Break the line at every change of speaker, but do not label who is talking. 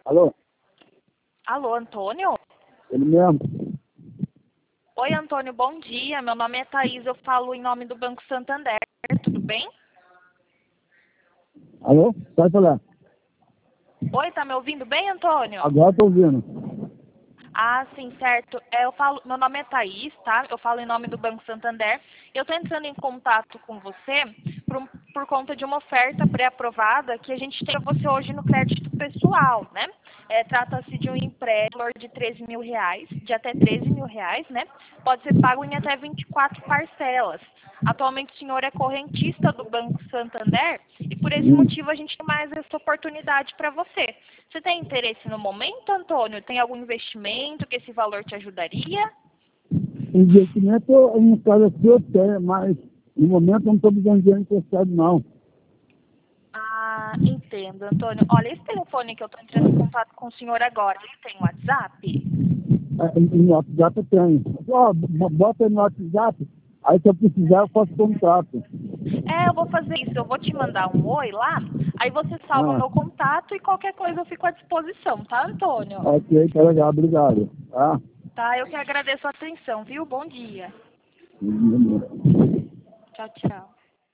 Alô?
Alô, Antônio?
Ele mesmo?
Oi, Antônio, bom dia. Meu nome é Thaís, eu falo em nome do Banco Santander. Tudo bem?
Alô? Pode falar.
Oi, tá me ouvindo bem, Antônio?
Agora estou ouvindo.
Ah, sim, certo. Meu nome é Thaís, tá? Eu falo em nome do Banco Santander. Eu estou entrando em contato com você por conta de uma oferta pré-aprovada que a gente tem para você hoje no crédito pessoal, né? Trata-se de um empréstimo de R$ 13.000, de até R$ 13.000, né? Pode ser pago em até 24 parcelas. Atualmente o senhor é correntista do Banco Santander e por esse motivo a gente tem mais essa oportunidade para você. Você tem interesse no momento, Antônio? Tem algum investimento que esse valor te ajudaria?
Investimento, no caso aqui, eu tenho, mas no momento eu não estou precisando de dinheiro emprestado, não.
Ah, entendo, Antônio. Olha, esse telefone que eu estou entrando em contato com o senhor agora, ele tem WhatsApp?
No WhatsApp eu tenho. Ó, bota no WhatsApp, aí se eu precisar eu faço contato.
Eu vou fazer isso. Eu vou te mandar um oi lá, aí você salva
Ah,
meu contato e qualquer coisa eu fico à disposição, tá, Antônio?
ok, tá legal, obrigado. Tá?
Tá, eu que agradeço a atenção, viu? Bom dia. Tchau, tchau.